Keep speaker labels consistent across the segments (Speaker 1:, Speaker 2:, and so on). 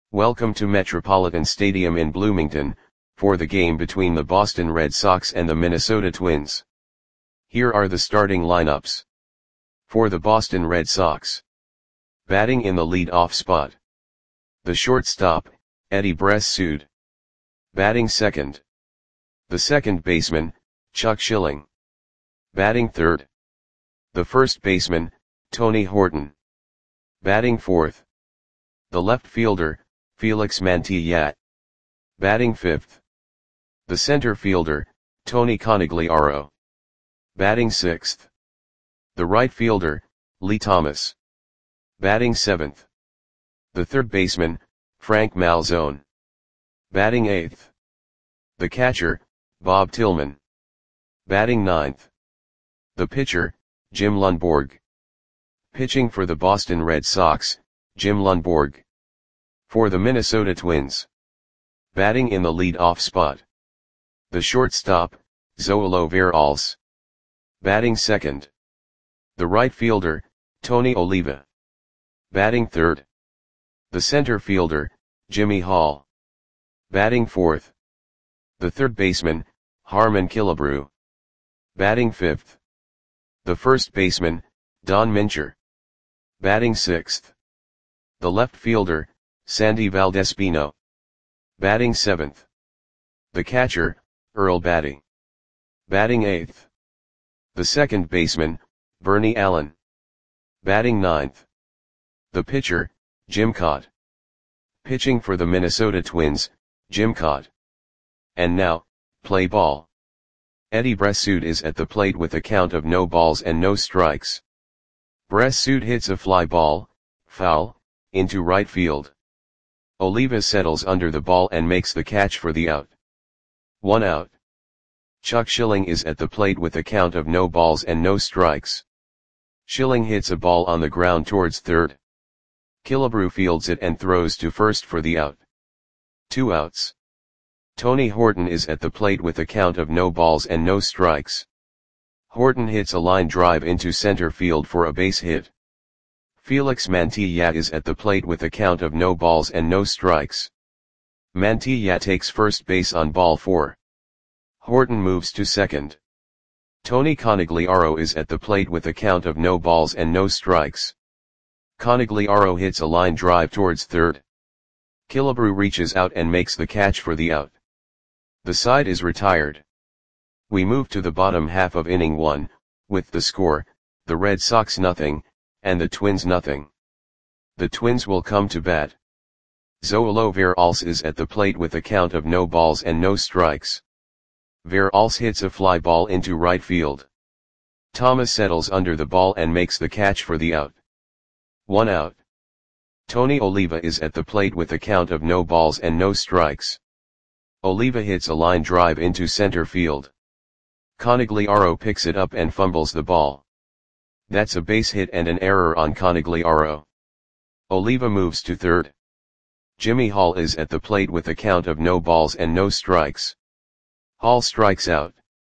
Speaker 1: Welcome to Metropolitan Stadium in Bloomington, for the game between the Boston Red Sox and the Minnesota Twins. Here are the starting lineups. For the Boston Red Sox. Batting in the lead-off spot. The shortstop, Eddie Bressoud. Batting second. The second baseman, Chuck Schilling. Batting third. The first baseman, Tony Horton. Batting fourth. The left fielder, Felix Mantilla. Batting fifth. The center fielder, Tony Conigliaro. Batting sixth. The right fielder, Lee Thomas. Batting seventh. The third baseman, Frank Malzone. Batting eighth. The catcher, Bob Tillman. Batting ninth. The pitcher, Jim Lundborg. Pitching for the Boston Red Sox, Jim Lundborg. For the Minnesota Twins. Batting in the lead-off spot. The shortstop, Zoilo Veralles. Batting second. The right fielder, Tony Oliva. Batting third. The center fielder, Jimmy Hall. Batting fourth. The third baseman, Harmon Killebrew. Batting fifth. The first baseman, Don Mincher. Batting sixth. The left fielder, Sandy Valdespino. Batting seventh. The catcher, Earl Batty. Batting eighth. The second baseman, Bernie Allen. Batting ninth. The pitcher, Jim Kaat. Pitching for the Minnesota Twins, Jim Kaat. And now, play ball. Eddie Bressoud is at the plate with a count of no balls and no strikes. Bressoud hits a fly ball, foul, into right field. Oliva settles under the ball and makes the catch for the out. 1 out. Chuck Schilling is at the plate with a count of no balls and no strikes. Schilling hits a ball on the ground towards third. Killebrew fields it and throws to first for the out. 2 outs. Tony Horton is at the plate with a count of no balls and no strikes. Horton hits a line drive into center field for a base hit. Felix Mantilla is at the plate with a count of no balls and no strikes. Mantilla takes first base on ball 4. Horton moves to second. Tony Conigliaro is at the plate with a count of no balls and no strikes. Conigliaro hits a line drive towards third. Killebrew reaches out and makes the catch for the out. The side is retired. We move to the bottom half of inning 1, with the score, the Red Sox nothing, and the Twins nothing. The Twins will come to bat. Zoilo Veralles is at the plate with a count of no balls and no strikes. Veralles hits a fly ball into right field. Thomas settles under the ball and makes the catch for the out. 1 out. Tony Oliva is at the plate with a count of no balls and no strikes. Oliva hits a line drive into center field. Conigliaro picks it up and fumbles the ball. That's a base hit and an error on Conigliaro. Oliva moves to third. Jimmy Hall is at the plate with a count of no balls and no strikes. Hall strikes out.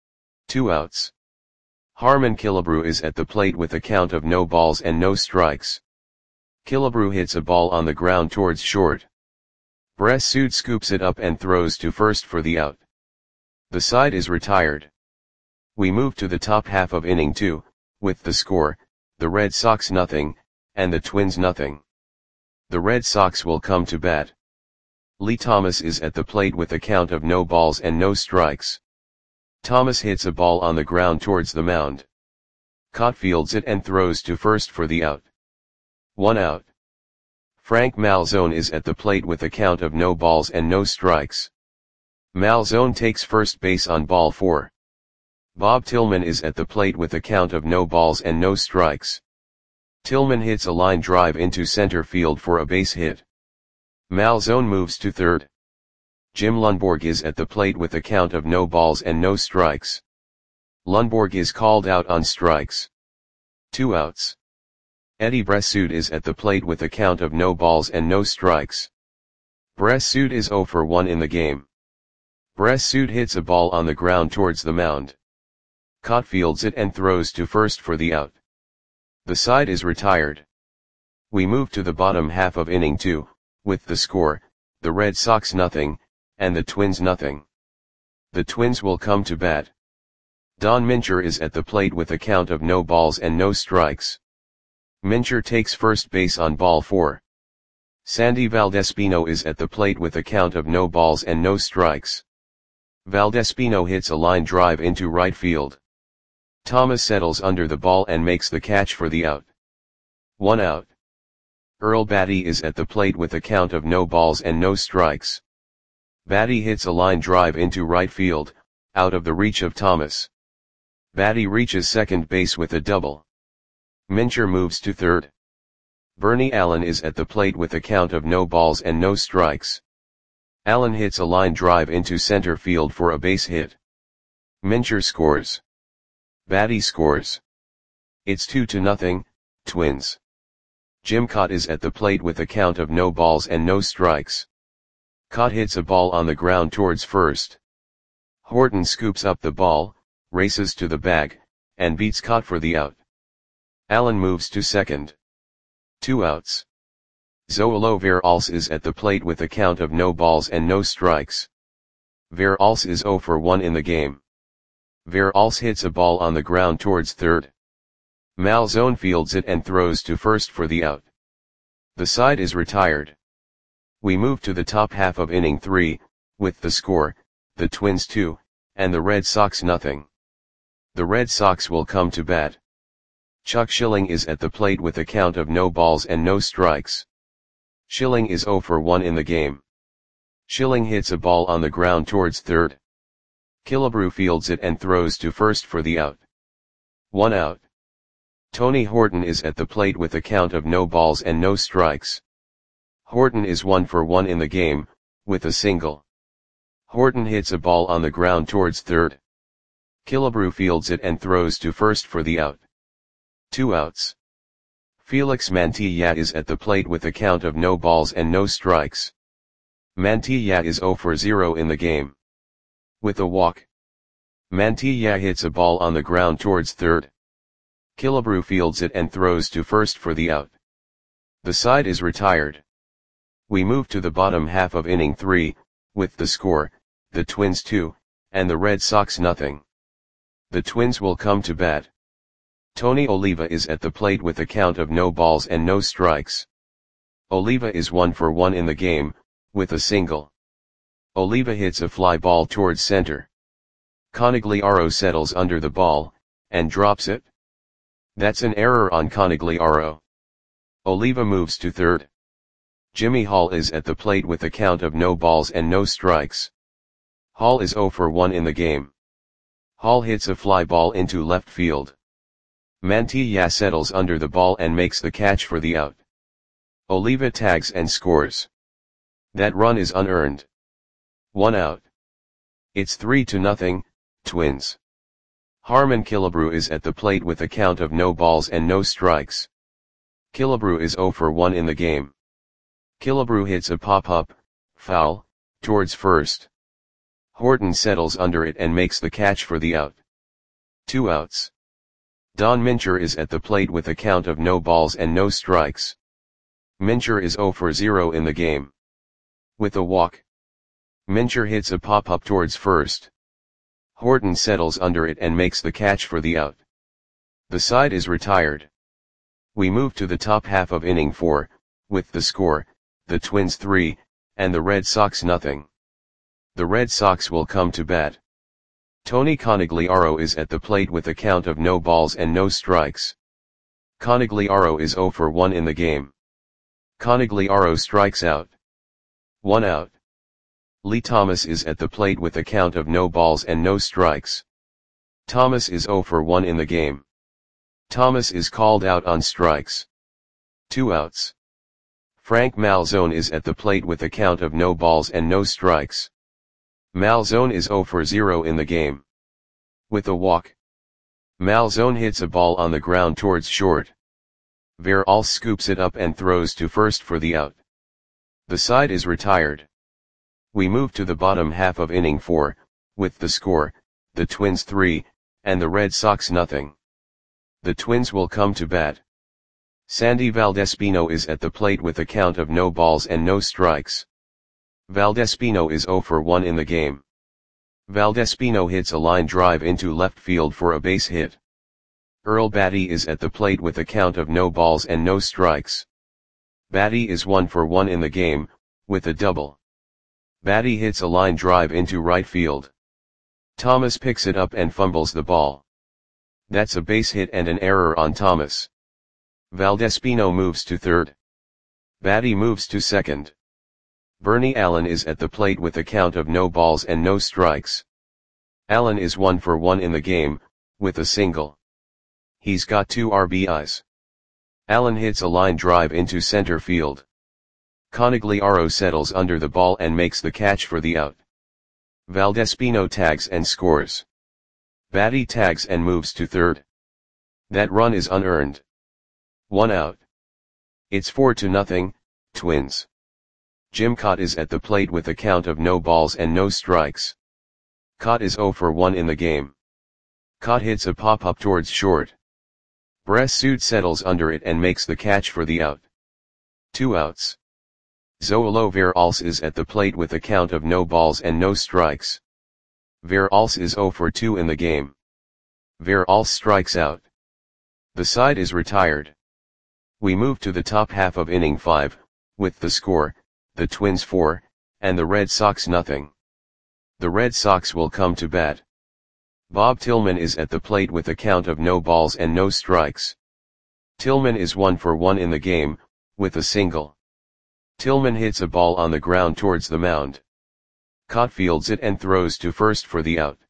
Speaker 1: 2 outs. Harmon Killebrew is at the plate with a count of no balls and no strikes. Killebrew hits a ball on the ground towards short. Bressoud scoops it up and throws to first for the out. The side is retired. We move to the top half of inning 2, with the score, the Red Sox nothing, and the Twins nothing. The Red Sox will come to bat. Lee Thomas is at the plate with a count of no balls and no strikes. Thomas hits a ball on the ground towards the mound. Kaat fields it and throws to first for the out. 1 out. Frank Malzone is at the plate with a count of no balls and no strikes. Malzone takes first base on ball 4. Bob Tillman is at the plate with a count of no balls and no strikes. Tillman hits a line drive into center field for a base hit. Malzone moves to third. Jim Lundborg is at the plate with a count of no balls and no strikes. Lundborg is called out on strikes. 2 outs. Eddie Bressoud is at the plate with a count of no balls and no strikes. Bressoud is 0 for 1 in the game. Bressoud hits a ball on the ground towards the mound. Kaat fields it and throws to first for the out. The side is retired. We move to the bottom half of inning 2, with the score, the Red Sox nothing, and the Twins nothing. The Twins will come to bat. Don Mincher is at the plate with a count of no balls and no strikes. Mincher takes first base on ball 4. Sandy Valdespino is at the plate with a count of no balls and no strikes. Valdespino hits a line drive into right field. Thomas settles under the ball and makes the catch for the out. 1 out. Earl Batty is at the plate with a count of no balls and no strikes. Batty hits a line drive into right field, out of the reach of Thomas. Batty reaches second base with a double. Mincher moves to third. Bernie Allen is at the plate with a count of no balls and no strikes. Allen hits a line drive into center field for a base hit. Mincher scores. Batty scores. It's 2-0, Twins. Jim Kaat is at the plate with a count of no balls and no strikes. Kaat hits a ball on the ground towards first. Horton scoops up the ball, races to the bag, and beats Kaat for the out. Allen moves to second. 2 outs. Zoilo Veralce is at the plate with a count of no balls and no strikes. Veralce is 0 for 1 in the game. Veralce hits a ball on the ground towards third. Malzone fields it and throws to first for the out. The side is retired. We move to the top half of inning 3, with the score, the Twins 2, and the Red Sox nothing. The Red Sox will come to bat. Chuck Schilling is at the plate with a count of no balls and no strikes. Schilling is 0 for 1 in the game. Schilling hits a ball on the ground towards third. Killebrew fields it and throws to first for the out. 1 out. Tony Horton is at the plate with a count of no balls and no strikes. Horton is 1 for 1 in the game, with a single. Horton hits a ball on the ground towards third. Killebrew fields it and throws to first for the out. 2 outs. Felix Mantilla is at the plate with a count of no balls and no strikes. Mantilla is 0 for 0 in the game. With a walk. Mantilla hits a ball on the ground towards third. Killebrew fields it and throws to first for the out. The side is retired. We move to the bottom half of inning 3, with the score, the Twins 2, and the Red Sox nothing. The Twins will come to bat. Tony Oliva is at the plate with a count of no balls and no strikes. Oliva is 1 for 1 in the game, with a single. Oliva hits a fly ball towards center. Conigliaro settles under the ball, and drops it. That's an error on Conigliaro. Oliva moves to third. Jimmy Hall is at the plate with a count of no balls and no strikes. Hall is 0 for 1 in the game. Hall hits a fly ball into left field. Mantilla settles under the ball and makes the catch for the out. Oliva tags and scores. That run is unearned. 1 out. It's 3-0, Twins. Harmon Killebrew is at the plate with a count of no balls and no strikes. Killebrew is 0 for 1 in the game. Killebrew hits a pop-up, foul, towards first. Horton settles under it and makes the catch for the out. 2 outs. Don Mincher is at the plate with a count of no balls and no strikes. Mincher is 0 for 0 in the game. With a walk. Mincher hits a pop-up towards first. Horton settles under it and makes the catch for the out. The side is retired. We move to the top half of inning 4, with the score, the Twins 3, and the Red Sox nothing. The Red Sox will come to bat. Tony Conigliaro is at the plate with a count of no balls and no strikes. Conigliaro is 0 for 1 in the game. Conigliaro strikes out. 1 out. Lee Thomas is at the plate with a count of no balls and no strikes. Thomas is 0 for 1 in the game. Thomas is called out on strikes. 2 outs. Frank Malzone is at the plate with a count of no balls and no strikes. Malzone is 0 for 0 in the game. With a walk. Malzone hits a ball on the ground towards short. Veralce scoops it up and throws to first for the out. The side is retired. We move to the bottom half of inning 4, with the score, the Twins 3, and the Red Sox nothing. The Twins will come to bat. Sandy Valdespino is at the plate with a count of no balls and no strikes. Valdespino is 0 for 1 in the game. Valdespino hits a line drive into left field for a base hit. Earl Batty is at the plate with a count of no balls and no strikes. Batty is 1 for 1 in the game, with a double. Batty hits a line drive into right field. Thomas picks it up and fumbles the ball. That's a base hit and an error on Thomas. Valdespino moves to third. Batty moves to second. Bernie Allen is at the plate with a count of no balls and no strikes. Allen is 1 for 1 in the game, with a single. He's got 2 RBIs. Allen hits a line drive into center field. Conigliaro settles under the ball and makes the catch for the out. Valdespino tags and scores. Batty tags and moves to third. That run is unearned. 1 out. It's 4-0, Twins. Jim Kaat is at the plate with a count of no balls and no strikes. Kaat is 0 for 1 in the game. Kaat hits a pop-up towards short. Bressud settles under it and makes the catch for the out. 2 outs. Zoilo Veralce is at the plate with a count of no balls and no strikes. Veralce is 0 for 2 in the game. Veralce strikes out. The side is retired. We move to the top half of inning 5, with the score, the Twins 4, and the Red Sox nothing. The Red Sox will come to bat. Bob Tillman is at the plate with a count of no balls and no strikes. Tillman is 1 for 1 in the game, with a single. Tillman hits a ball on the ground towards the mound. Kaat fields it and throws to first for the out.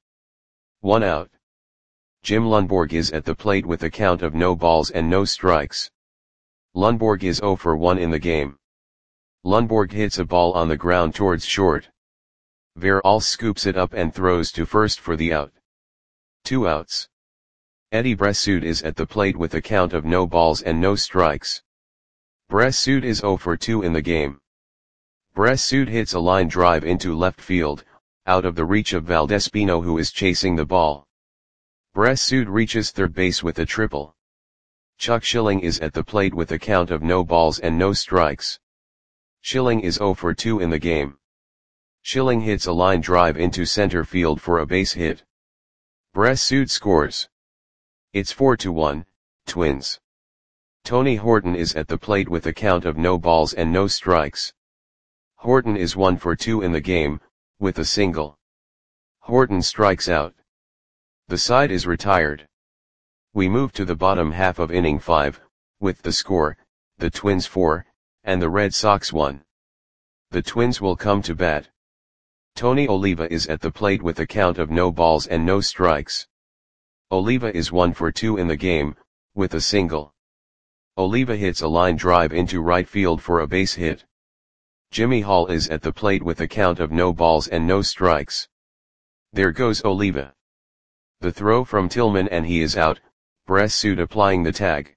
Speaker 1: 1 out. Jim Lundborg is at the plate with a count of no balls and no strikes. Lundborg is 0 for 1 in the game. Lundborg hits a ball on the ground towards short. Veralce scoops it up and throws to first for the out. 2 outs. Eddie Bressud is at the plate with a count of no balls and no strikes. Bressud is 0 for 2 in the game. Bressud hits a line drive into left field, out of the reach of Valdespino who is chasing the ball. Bressud reaches third base with a triple. Chuck Schilling is at the plate with a count of no balls and no strikes. Schilling is 0 for 2 in the game. Schilling hits a line drive into center field for a base hit. Bressud scores. It's 4-1, Twins. Tony Horton is at the plate with a count of no balls and no strikes. Horton is 1 for 2 in the game, with a single. Horton strikes out. The side is retired. We move to the bottom half of inning 5, with the score, the Twins 4, and the Red Sox 1. The Twins will come to bat. Tony Oliva is at the plate with a count of no balls and no strikes. Oliva is 1 for 2 in the game, with a single. Oliva hits a line drive into right field for a base hit. Jimmy Hall is at the plate with a count of no balls and no strikes. There goes Oliva. The throw from Tillman and he is out, Bressud applying the tag.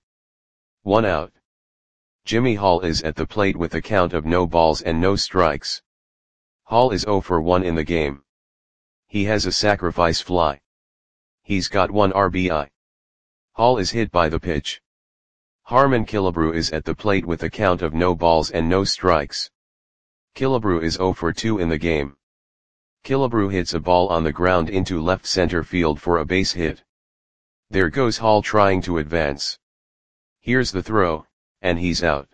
Speaker 1: 1 out. Jimmy Hall is at the plate with a count of no balls and no strikes. Hall is 0 for 1 in the game. He has a sacrifice fly. He's got 1 RBI. Hall is hit by the pitch. Harmon Killebrew is at the plate with a count of no balls and no strikes. Killebrew is 0 for 2 in the game. Killebrew hits a ball on the ground into left center field for a base hit. There goes Hall trying to advance. Here's the throw, and he's out.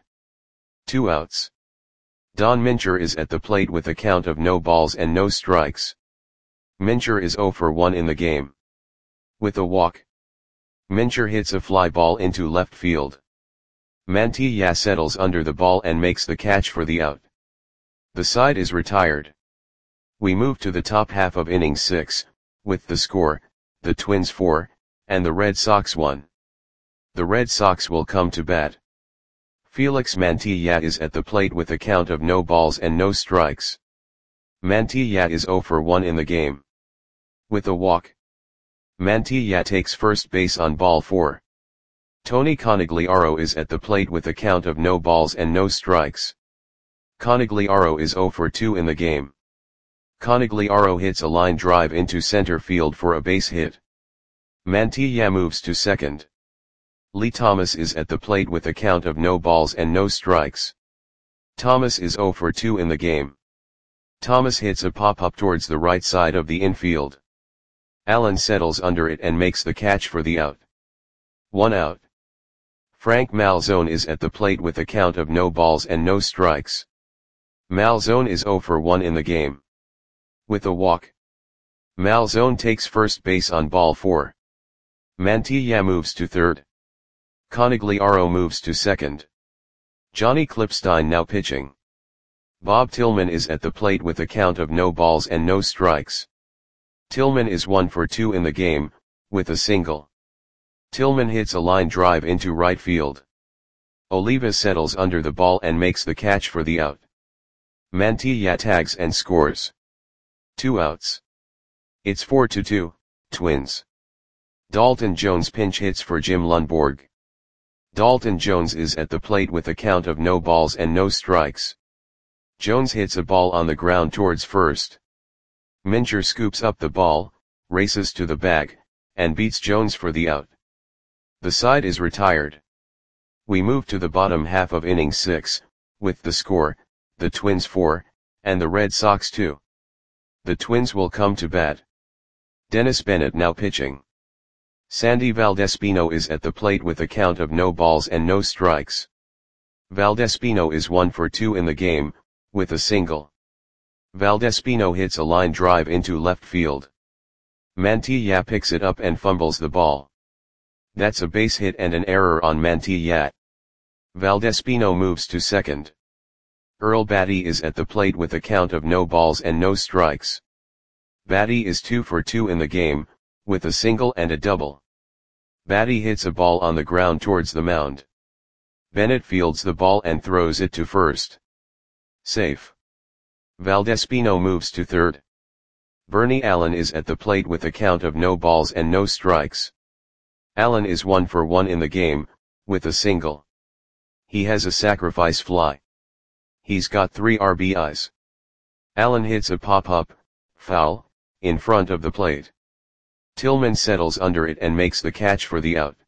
Speaker 1: 2 outs. Don Mincher is at the plate with a count of no balls and no strikes. Mincher is 0 for 1 in the game. With a walk. Mincher hits a fly ball into left field. Mantilla settles under the ball and makes the catch for the out. The side is retired. We move to the top half of inning 6, with the score, the Twins 4, and the Red Sox 1. The Red Sox will come to bat. Felix Mantilla is at the plate with a count of no balls and no strikes. Mantilla is 0 for 1 in the game. With a walk. Mantilla takes first base on ball 4. Tony Conigliaro is at the plate with a count of no balls and no strikes. Conigliaro is 0 for 2 in the game. Conigliaro hits a line drive into center field for a base hit. Mantilla moves to second. Lee Thomas is at the plate with a count of no balls and no strikes. Thomas is 0 for 2 in the game. Thomas hits a pop-up towards the right side of the infield. Allen settles under it and makes the catch for the out. 1 out. Frank Malzone is at the plate with a count of no balls and no strikes. Malzone is 0 for 1 in the game. With a walk, Malzone takes first base on ball 4. Mantilla moves to third. Conigliaro moves to second. Johnny Klippstein now pitching. Bob Tillman is at the plate with a count of no balls and no strikes. Tillman is 1 for 2 in the game, with a single. Tillman hits a line drive into right field. Oliva settles under the ball and makes the catch for the out. Mantilla tags and scores. 2 outs. It's 4-2, Twins. Dalton Jones pinch hits for Jim Lundborg. Dalton Jones is at the plate with a count of no balls and no strikes. Jones hits a ball on the ground towards first. Mincher scoops up the ball, races to the bag, and beats Jones for the out. The side is retired. We move to the bottom half of inning 6, with the score, the Twins 4, and the Red Sox 2. The Twins will come to bat. Dennis Bennett now pitching. Sandy Valdespino is at the plate with a count of no balls and no strikes. Valdespino is 1 for 2 in the game, with a single. Valdespino hits a line drive into left field. Mantilla picks it up and fumbles the ball. That's a base hit and an error on Mantilla. Valdespino moves to second. Earl Batty is at the plate with a count of no balls and no strikes. Batty is 2 for 2 in the game, with a single and a double. Batty hits a ball on the ground towards the mound. Bennett fields the ball and throws it to first. Safe. Valdespino moves to third. Bernie Allen is at the plate with a count of no balls and no strikes. Allen is 1 for 1 in the game, with a single. He has a sacrifice fly. He's got 3 RBIs. Allen hits a pop-up, foul, in front of the plate. Tillman settles under it and makes the catch for the out.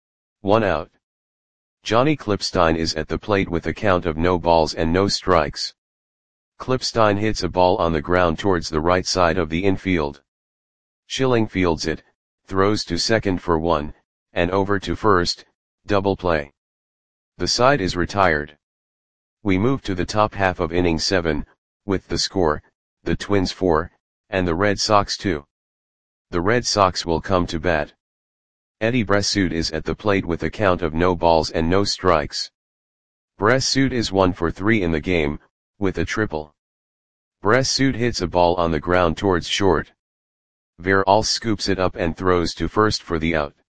Speaker 1: 1 out. Johnny Klippstein is at the plate with a count of no balls and no strikes. Klippstein hits a ball on the ground towards the right side of the infield. Schilling fields it, throws to second for 1, and over to first, double play. The side is retired. We move to the top half of inning 7, with the score, the Twins 4, and the Red Sox 2. The Red Sox will come to bat. Eddie Bressoud is at the plate with a count of no balls and no strikes. Bressoud is 1 for 3 in the game, with a triple. Bressoud hits a ball on the ground towards short. Veralls scoops it up and throws to first for the out.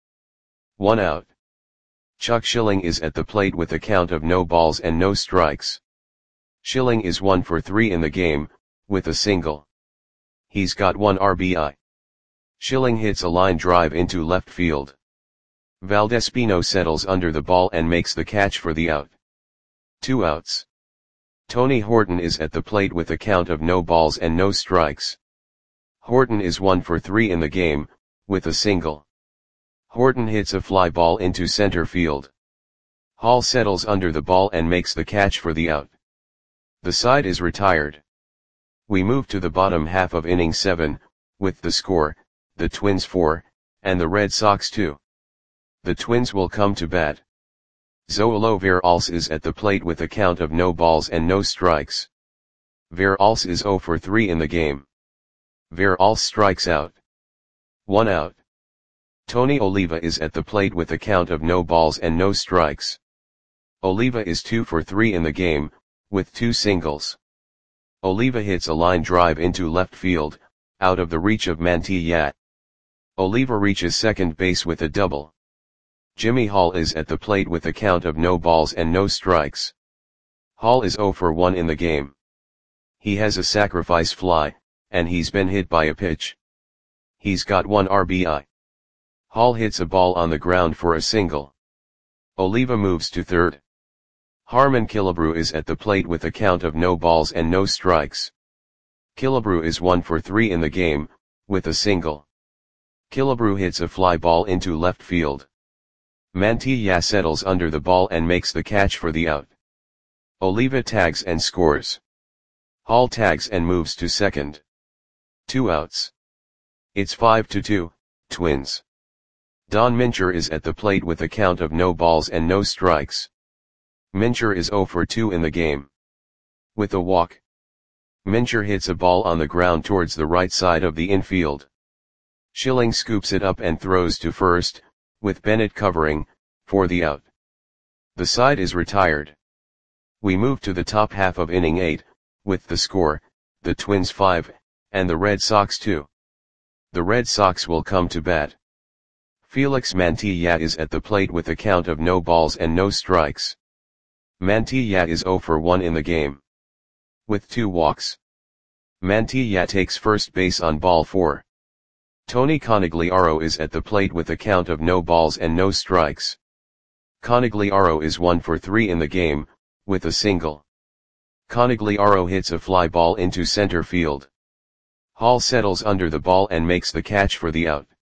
Speaker 1: 1 out. Chuck Schilling is at the plate with a count of no balls and no strikes. Schilling is 1 for 3 in the game, with a single. He's got 1 RBI. Schilling hits a line drive into left field. Valdespino settles under the ball and makes the catch for the out. 2 outs. Tony Horton is at the plate with a count of no balls and no strikes. Horton is 1 for 3 in the game, with a single. Horton hits a fly ball into center field. Hall settles under the ball and makes the catch for the out. The side is retired. We move to the bottom half of inning 7, with the score, the Twins 4, and the Red Sox 2. The Twins will come to bat. Zoilo Veralls is at the plate with a count of no balls and no strikes. Veralls is 0 for 3 in the game. Veralls strikes out. 1 out. Tony Oliva is at the plate with a count of no balls and no strikes. Oliva is 2 for 3 in the game, with 2 singles. Oliva hits a line drive into left field, out of the reach of Mantilla. Oliva reaches second base with a double. Jimmy Hall is at the plate with a count of no balls and no strikes. Hall is 0 for 1 in the game. He has a sacrifice fly, and he's been hit by a pitch. He's got 1 RBI. Hall hits a ball on the ground for a single. Oliva moves to third. Harmon Killebrew is at the plate with a count of no balls and no strikes. Killebrew is 1 for 3 in the game, with a single. Killebrew hits a fly ball into left field. Mantilla settles under the ball and makes the catch for the out. Oliva tags and scores. Hall tags and moves to second. 2 outs. It's 5-2, Twins. Don Mincher is at the plate with a count of no balls and no strikes. Mincher is 0 for 2 in the game. With a walk. Mincher hits a ball on the ground towards the right side of the infield. Schilling scoops it up and throws to first, with Bennett covering, for the out. The side is retired. We move to the top half of inning 8, with the score, the Twins 5, and the Red Sox 2. The Red Sox will come to bat. Felix Mantilla is at the plate with a count of no balls and no strikes. Mantilla is 0 for 1 in the game. With 2 walks. Mantilla takes first base on ball 4. Tony Conigliaro is at the plate with a count of no balls and no strikes. Conigliaro is 1 for 3 in the game, with a single. Conigliaro hits a fly ball into center field. Hall settles under the ball and makes the catch for the out.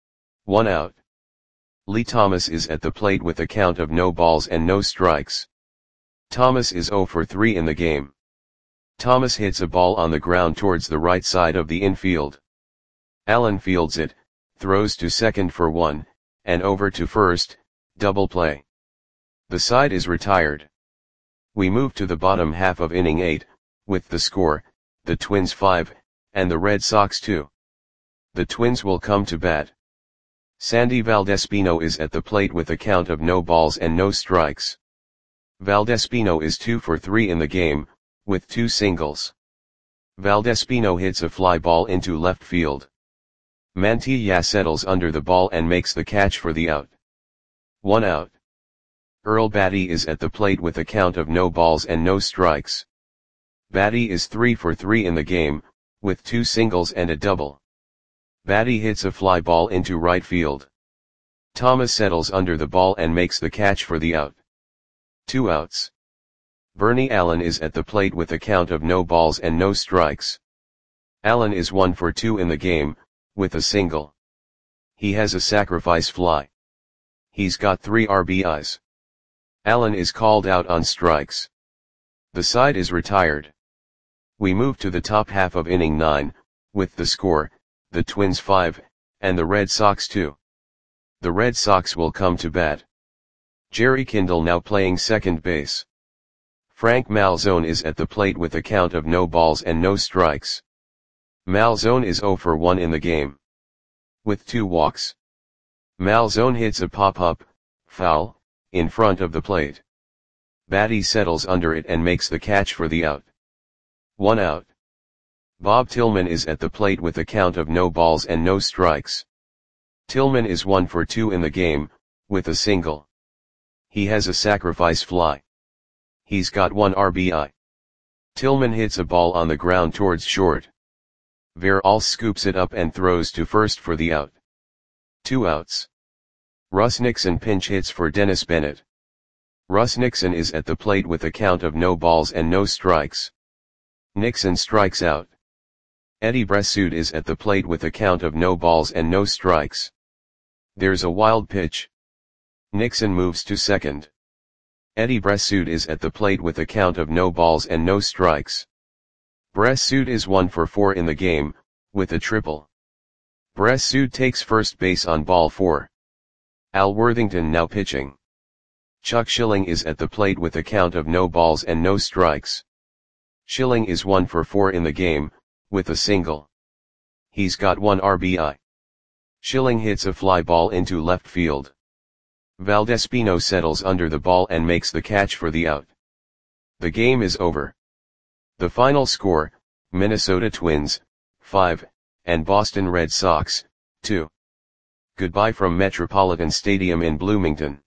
Speaker 1: 1 out. Lee Thomas is at the plate with a count of no balls and no strikes. Thomas is 0 for 3 in the game. Thomas hits a ball on the ground towards the right side of the infield. Allen fields it, throws to second for 1, and over to first, double play. The side is retired. We move to the bottom half of inning 8, with the score, the Twins 5, and the Red Sox 2. The Twins will come to bat. Sandy Valdespino is at the plate with a count of no balls and no strikes. Valdespino is 2 for 3 in the game, with 2 singles. Valdespino hits a fly ball into left field. Mantilla settles under the ball and makes the catch for the out. 1 out. Earl Batty is at the plate with a count of no balls and no strikes. Batty is 3 for 3 in the game, with 2 singles and a double. Batty hits a fly ball into right field. Thomas settles under the ball and makes the catch for the out. 2 outs. Bernie Allen is at the plate with a count of no balls and no strikes. Allen is 1 for 2 in the game, with a single. He has a sacrifice fly. He's got 3 RBIs. Allen is called out on strikes. The side is retired. We move to the top half of inning 9, with the score, the Twins 5, and the Red Sox 2. The Red Sox will come to bat. Jerry Kindle now playing second base. Frank Malzone is at the plate with a count of no balls and no strikes. Malzone is 0 for 1 in the game. With 2 walks. Malzone hits a pop-up, foul, in front of the plate. Batty settles under it and makes the catch for the out. 1 out. Bob Tillman is at the plate with a count of no balls and no strikes. Tillman is 1 for 2 in the game, with a single. He has a sacrifice fly. He's got 1 RBI. Tillman hits a ball on the ground towards short. Verall scoops it up and throws to first for the out. 2 outs. Russ Nixon pinch hits for Dennis Bennett. Russ Nixon is at the plate with a count of no balls and no strikes. Nixon strikes out. Eddie Bressoud is at the plate with a count of no balls and no strikes. There's a wild pitch. Nixon moves to second. Eddie Bressoud is at the plate with a count of no balls and no strikes. Bressoud is 1 for 4 in the game, with a triple. Bressoud takes first base on ball 4. Al Worthington now pitching. Chuck Schilling is at the plate with a count of no balls and no strikes. Schilling is 1 for 4 in the game, with a single. He's got 1 RBI. Schilling hits a fly ball into left field. Valdespino settles under the ball and makes the catch for the out. The game is over. The final score, Minnesota Twins, 5, and Boston Red Sox, 2. Goodbye from Metropolitan Stadium in Bloomington.